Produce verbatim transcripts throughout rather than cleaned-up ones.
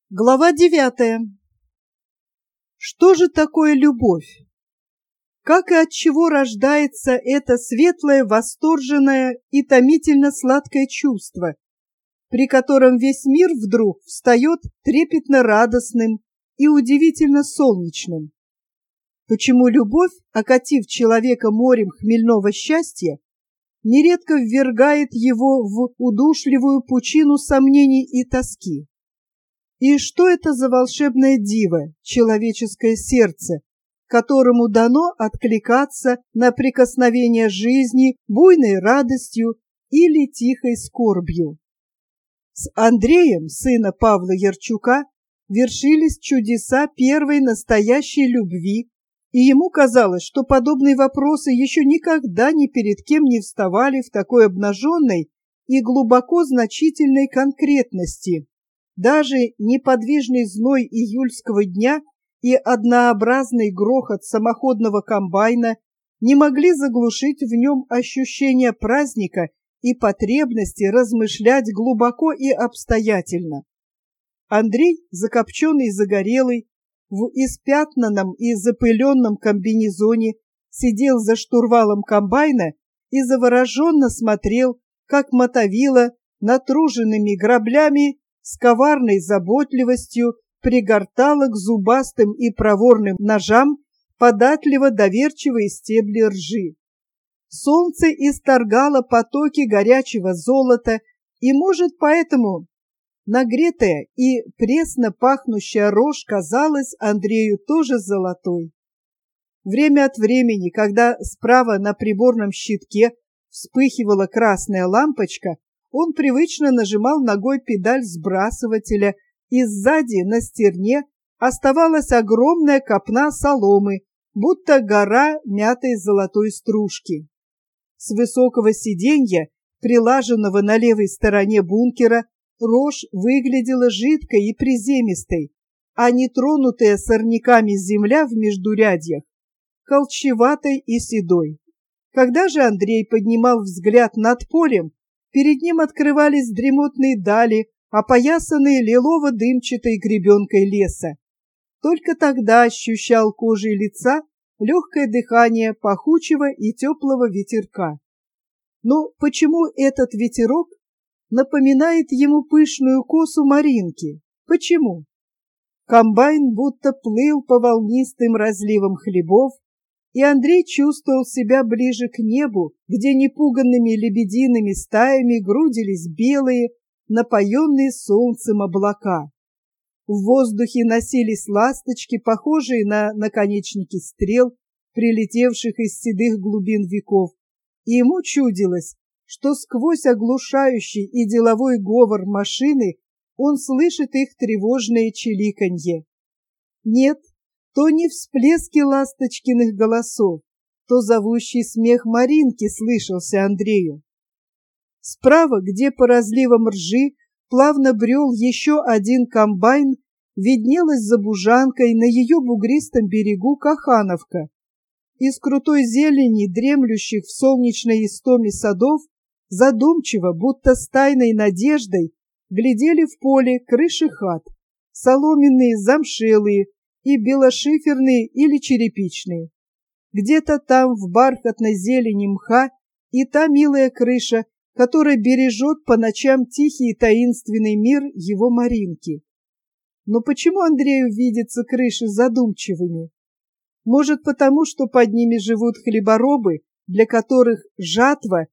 Глава девятая. Что же такое любовь? Как и от чего рождается это светлое, восторженное и томительно сладкое чувство, при котором весь мир вдруг встает трепетно радостным и удивительно солнечным? Почему любовь, окатив человека морем хмельного счастья, нередко ввергает его в удушливую пучину сомнений и тоски? И что это за волшебное диво, человеческое сердце, которому дано откликаться на прикосновение жизни буйной радостью или тихой скорбью? С Андреем, сына Павла Ярчука, вершились чудеса первой настоящей любви, и ему казалось, что подобные вопросы еще никогда ни перед кем не вставали в такой обнаженной и глубоко значительной конкретности. Даже неподвижный зной июльского дня и однообразный грохот самоходного комбайна не могли заглушить в нем ощущение праздника и потребности размышлять глубоко и обстоятельно. Андрей, закопченный и загорелый, в испятнанном и запыленном комбинезоне, сидел за штурвалом комбайна и завороженно смотрел, как мотовила натруженными граблями с коварной заботливостью пригортала к зубастым и проворным ножам податливо доверчивые стебли ржи. Солнце исторгало потоки горячего золота, и, может, поэтому нагретая и пресно пахнущая рожь казалась Андрею тоже золотой. Время от времени, когда справа на приборном щитке вспыхивала красная лампочка, он привычно нажимал ногой педаль сбрасывателя, и сзади на стерне оставалась огромная копна соломы, будто гора мятой золотой стружки. С высокого сиденья, прилаженного на левой стороне бункера, рожь выглядела жидкой и приземистой, а нетронутая сорняками земля в междурядьях холчеватой и седой. Когда же Андрей поднимал взгляд над полем, перед ним открывались дремотные дали, опоясанные лилово-дымчатой гребенкой леса. Только тогда ощущал кожей лица легкое дыхание пахучего и теплого ветерка. Но почему этот ветерок напоминает ему пышную косу Маринки? Почему? Комбайн будто плыл по волнистым разливам хлебов, и Андрей чувствовал себя ближе к небу, где непуганными лебедиными стаями грудились белые, напоенные солнцем облака. В воздухе носились ласточки, похожие на наконечники стрел, прилетевших из седых глубин веков, и ему чудилось, что сквозь оглушающий и деловой говор машины он слышит их тревожное чиликанье. Нет, то не всплески ласточкиных голосов, то зовущий смех Маринки слышался Андрею. Справа, где по разливам ржи плавно брел еще один комбайн, виднелась за бужанкой на ее бугристом берегу Кахановка. Из крутой зелени, дремлющих в солнечной истоме садов, задумчиво, будто с тайной надеждой, глядели в поле крыши хат, соломенные, замшелые и белошиферные или черепичные. Где-то там в бархатной зелени мха и та милая крыша, которая бережет по ночам тихий и таинственный мир его Маринки. Но почему Андрею видятся крыши задумчивыми? Может, потому, что под ними живут хлеборобы, для которых жатва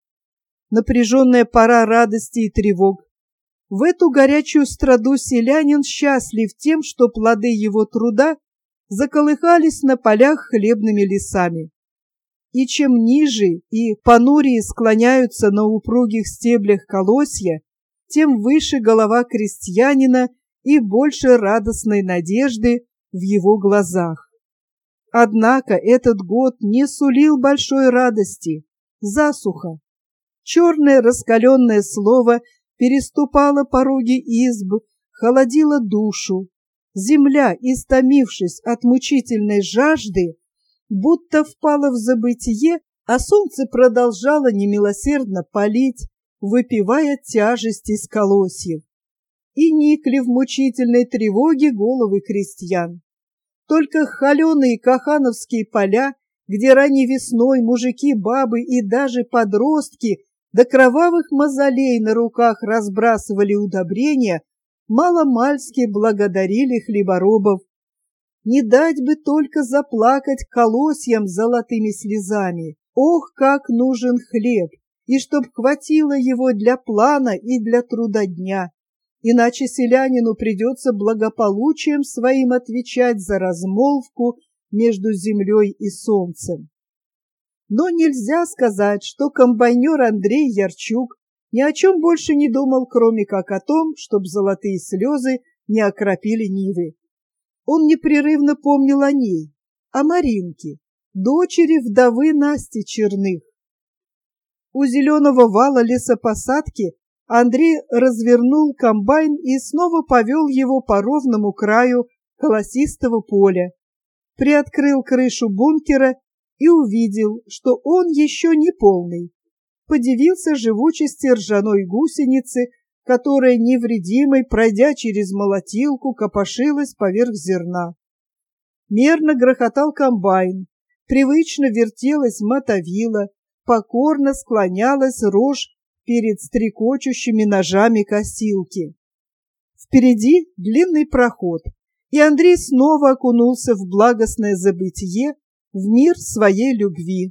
— напряженная пора радости и тревог. В эту горячую страду селянин счастлив тем, что плоды его труда заколыхались на полях хлебными лесами. И чем ниже и понурее склоняются на упругих стеблях колосья, тем выше голова крестьянина и больше радостной надежды в его глазах. Однако этот год не сулил большой радости. Засуха. Черное раскаленное слово переступало пороги изб, холодило душу. Земля, истомившись от мучительной жажды, будто впала в забытие, а солнце продолжало немилосердно палить, выпивая тяжесть из колосьев. и никли в мучительной тревоге головы крестьян. Только холеные кахановские поля, где ранней весной мужики, бабы и даже подростки до кровавых мозолей на руках разбрасывали удобрения, маломальски благодарили хлеборобов. Не дать бы только заплакать колосьям золотыми слезами. Ох, как нужен хлеб, и чтоб хватило его для плана и для труда дня. Иначе селянину придется благополучием своим отвечать за размолвку между землей и солнцем. Но нельзя сказать, что комбайнер Андрей Ярчук ни о чем больше не думал, кроме как о том, чтоб золотые слезы не окропили нивы. Он непрерывно помнил о ней, о Маринке, дочери вдовы Насти Черных. У зеленого вала лесопосадки Андрей развернул комбайн и снова повел его по ровному краю колосистого поля, приоткрыл крышу бункера и увидел, что он еще не полный. Подивился живучести ржаной гусеницы, которая невредимой, пройдя через молотилку, копошилась поверх зерна. Мерно грохотал комбайн, привычно вертелась мотовила, покорно склонялась рожь перед стрекочущими ножами косилки. Впереди длинный проход, и Андрей снова окунулся в благостное забытье, в мир своей любви.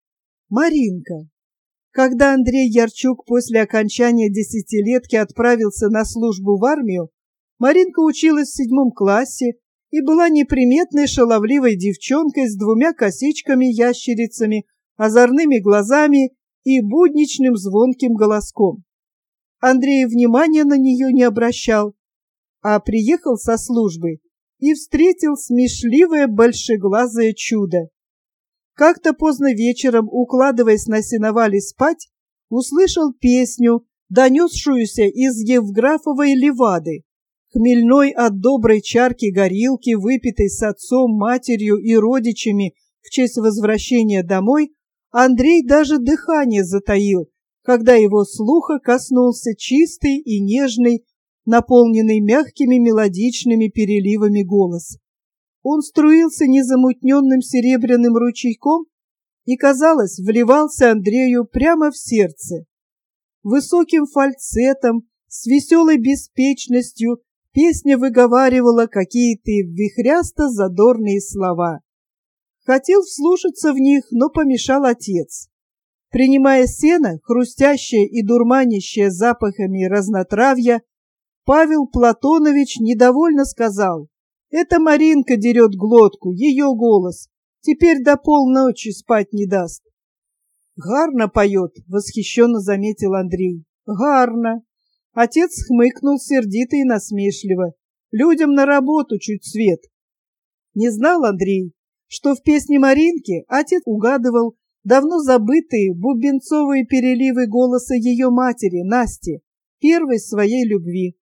Маринка. Когда Андрей Ярчук после окончания десятилетки отправился на службу в армию, Маринка училась в седьмом классе и была неприметной шаловливой девчонкой с двумя косичками-ящерицами, озорными глазами и будничным звонким голоском. Андрей внимания на нее не обращал, а приехал со службы и встретил смешливое большеглазое чудо. Как-то поздно вечером, укладываясь на сеновале спать, услышал песню, донесшуюся из Евграфовой левады, хмельной от доброй чарки горилки, выпитой с отцом, матерью и родичами в честь возвращения домой. Андрей даже дыхание затаил, когда его слуха коснулся чистый и нежный, наполненный мягкими мелодичными переливами голос. Он струился незамутненным серебряным ручейком и, казалось, вливался Андрею прямо в сердце. Высоким фальцетом, с веселой беспечностью песня выговаривала какие-то вихрясто-задорные слова. Хотел вслушаться в них, но помешал отец. Принимая сено, хрустящее и дурманящее запахами разнотравья, Павел Платонович недовольно сказал: «Это Маринка дерет глотку, ее голос. Теперь до полночи спать не даст». «Гарно поет», — восхищенно заметил Андрей. «Гарно». Отец хмыкнул сердито и насмешливо. «Людям на работу чуть свет». Не знал Андрей, что в песне Маринки отец угадывал давно забытые бубенцовые переливы голоса ее матери, Насти, первой своей любви.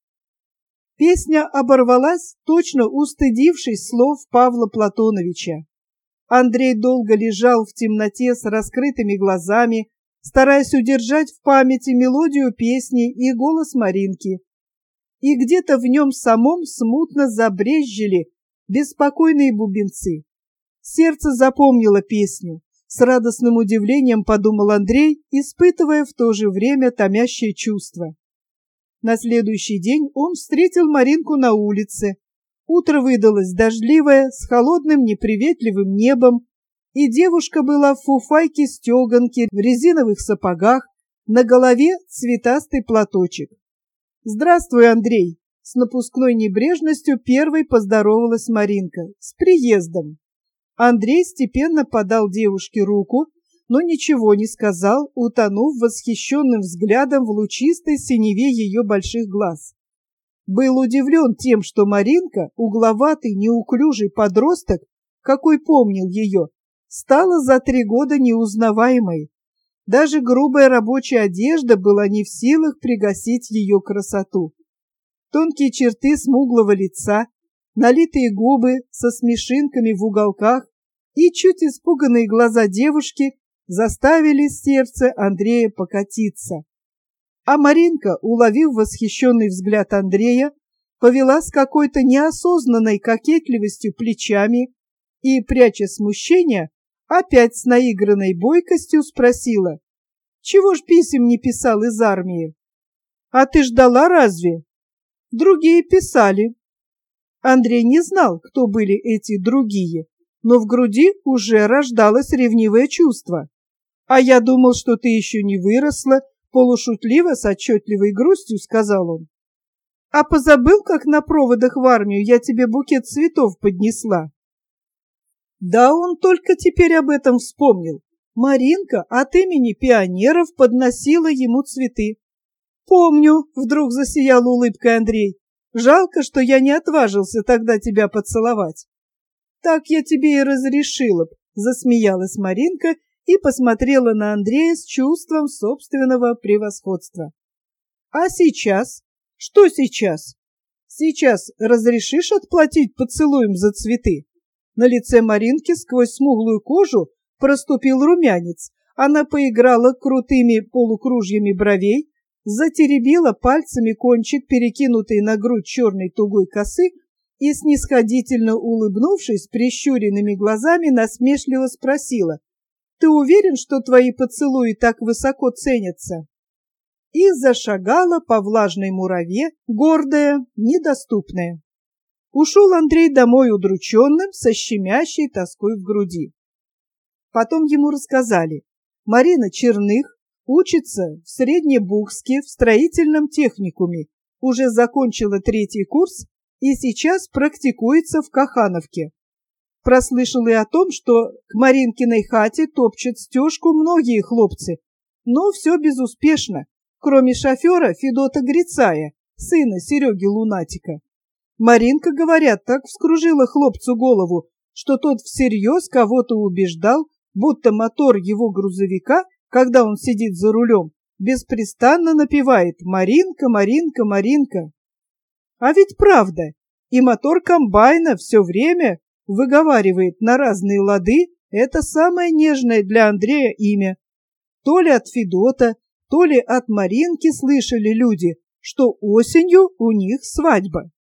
Песня оборвалась, точно устыдившись слов Павла Платоновича. Андрей долго лежал в темноте с раскрытыми глазами, стараясь удержать в памяти мелодию песни и голос Маринки. И где-то в нем самом смутно забрезжили беспокойные бубенцы. Сердце запомнило песню. С радостным удивлением подумал Андрей, испытывая в то же время томящее чувство. На следующий день он встретил Маринку на улице. Утро выдалось дождливое, с холодным неприветливым небом, и девушка была в фуфайке-стеганке, в резиновых сапогах, на голове цветастый платочек. «Здравствуй, Андрей!» — с напускной небрежностью первой поздоровалась Маринка. «С приездом!» Андрей степенно подал девушке руку, но ничего не сказал, утонув восхищенным взглядом в лучистой синеве ее больших глаз. Был удивлен тем, что Маринка, угловатый, неуклюжий подросток, какой помнил ее, стала за три года неузнаваемой. Даже грубая рабочая одежда была не в силах пригасить ее красоту. Тонкие черты смуглого лица, налитые губы со смешинками в уголках и чуть испуганные глаза девушки заставили сердце Андрея покатиться. А Маринка, уловив восхищенный взгляд Андрея, повела с какой-то неосознанной кокетливостью плечами и, пряча смущение, опять с наигранной бойкостью спросила: «Чего ж писем не писал из армии? А ты ждала разве? Другие писали». Андрей не знал, кто были эти другие, но в груди уже рождалось ревнивое чувство. «А я думал, что ты еще не выросла», — полушутливо, с отчетливой грустью сказал он. «А позабыл, как на проводах в армию я тебе букет цветов поднесла?» Да, он только теперь об этом вспомнил. Маринка от имени пионеров подносила ему цветы. «Помню», — вдруг засиял улыбкой Андрей. «Жалко, что я не отважился тогда тебя поцеловать». «Так я тебе и разрешила б», — засмеялась Маринка и посмотрела на Андрея с чувством собственного превосходства. «А сейчас? Что сейчас? Сейчас разрешишь отплатить поцелуем за цветы?» На лице Маринки сквозь смуглую кожу проступил румянец. Она поиграла крутыми полукружьями бровей, затеребила пальцами кончик, перекинутый на грудь черной тугой косы, и, снисходительно улыбнувшись прищуренными глазами, насмешливо спросила: «Ты уверен, что твои поцелуи так высоко ценятся?» И зашагала по влажной мураве, гордая, недоступная. Ушел Андрей домой удрученным, со щемящей тоской в груди. Потом ему рассказали: Марина Черных учится в Среднебухске в строительном техникуме, уже закончила третий курс и сейчас практикуется в Кахановке. Прослышал и о том, что к Маринкиной хате топчут стежку многие хлопцы, но все безуспешно, кроме шофера Федота Грицая, сына Сереги Лунатика. Маринка, говорят, так вскружила хлопцу голову, что тот всерьез кого-то убеждал, будто мотор его грузовика, когда он сидит за рулем, беспрестанно напевает «Маринка, Маринка, Маринка». А ведь правда, и мотор комбайна все время выговаривает на разные лады это самое нежное для Андрея имя. То ли от Федота, то ли от Маринки слышали люди, что осенью у них свадьба.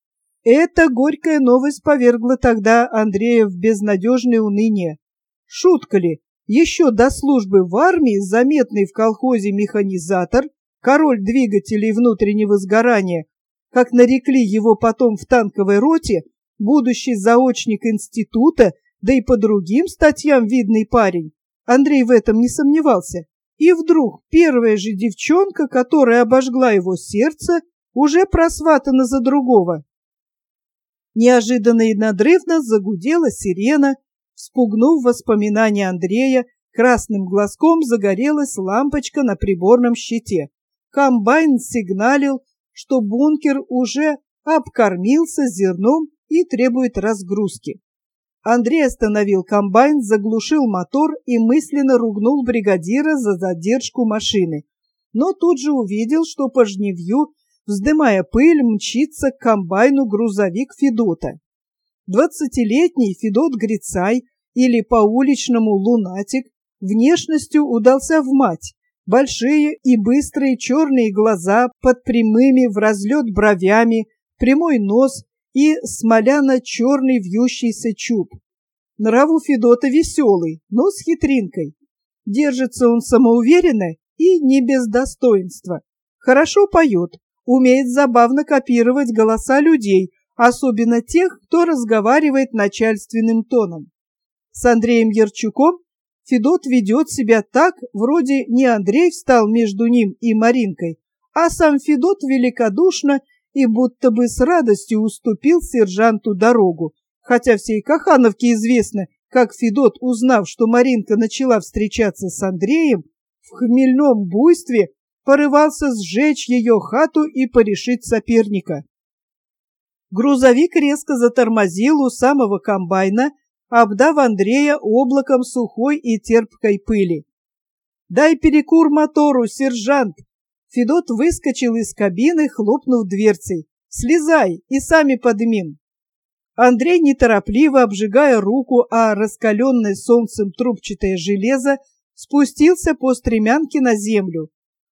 Эта горькая новость повергла тогда Андрея в безнадежное уныние. Шутка ли, еще до службы в армии заметный в колхозе механизатор, король двигателей внутреннего сгорания, как нарекли его потом в танковой роте, будущий заочник института, да и по другим статьям видный парень, Андрей в этом не сомневался. И вдруг первая же девчонка, которая обожгла его сердце, уже просватана за другого. Неожиданно и надрывно загудела сирена, спугнув воспоминания Андрея, красным глазком загорелась лампочка на приборном щите. Комбайн сигналил, что бункер уже обкормился зерном и требует разгрузки. Андрей остановил комбайн, заглушил мотор и мысленно ругнул бригадира за задержку машины, но тут же увидел, что по жнивью, вздымая пыль, мчится к комбайну грузовик Федота. Двадцатилетний Федот Грицай, или по-уличному Лунатик, внешностью удался в мать. Большие и быстрые черные глаза под прямыми в разлет бровями, прямой нос и смоляно-черный вьющийся чуб. Нрав у Федота веселый, но с хитринкой. Держится он самоуверенно и не без достоинства. Хорошо поет, умеет забавно копировать голоса людей, особенно тех, кто разговаривает начальственным тоном. С Андреем Ярчуком Федот ведет себя так, вроде не Андрей встал между ним и Маринкой, а сам Федот великодушно и будто бы с радостью уступил сержанту дорогу, хотя всей Кахановке известно, как Федот, узнав, что Маринка начала встречаться с Андреем, в хмельном буйстве порывался сжечь ее хату и порешить соперника. Грузовик резко затормозил у самого комбайна, обдав Андрея облаком сухой и терпкой пыли. «Дай перекур мотору, сержант!» Федот выскочил из кабины, хлопнув дверцей. «Слезай и сами подымим!» Андрей, неторопливо обжигая руку о раскаленное солнцем трубчатое железо, спустился по стремянке на землю.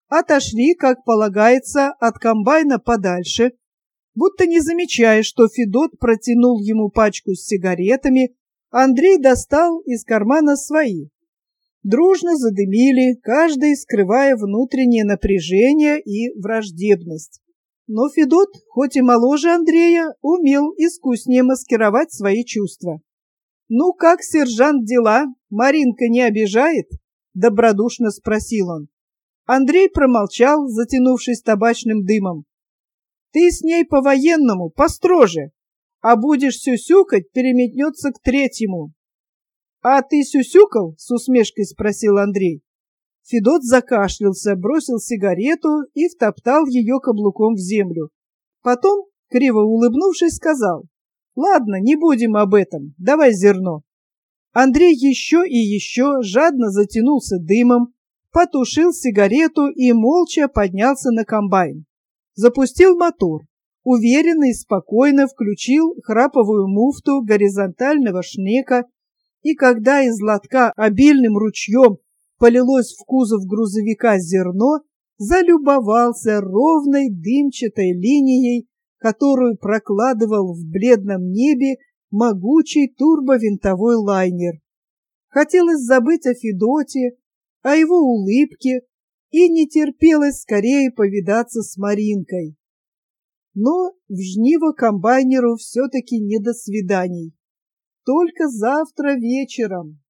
отошли, как полагается, от комбайна подальше, будто не замечая, что Федот протянул ему пачку с сигаретами, Андрей достал из кармана свои. Дружно задымили, каждый скрывая внутреннее напряжение и враждебность. Но Федот, хоть и моложе Андрея, умел искуснее маскировать свои чувства. «Ну как, сержант, дела? Маринка не обижает?» — добродушно спросил он. Андрей промолчал, затянувшись табачным дымом. «Ты с ней по-военному, построже, а будешь сюсюкать, переметнется к третьему». «А ты сюсюкал?» — с усмешкой спросил Андрей. Федот закашлялся, бросил сигарету и втоптал ее каблуком в землю. Потом, криво улыбнувшись, сказал: «Ладно, не будем об этом, давай зерно». Андрей еще и еще жадно затянулся дымом, потушил сигарету и молча поднялся на комбайн. Запустил мотор, уверенно и спокойно включил храповую муфту горизонтального шнека, и когда из лотка обильным ручьем полилось в кузов грузовика зерно, залюбовался ровной дымчатой линией, которую прокладывал в бледном небе могучий турбовинтовой лайнер. Хотелось забыть о Федоте, о его улыбке, и не терпелось скорее повидаться с Маринкой. Но в жниво комбайнеру все-таки не до свиданий. Только завтра вечером.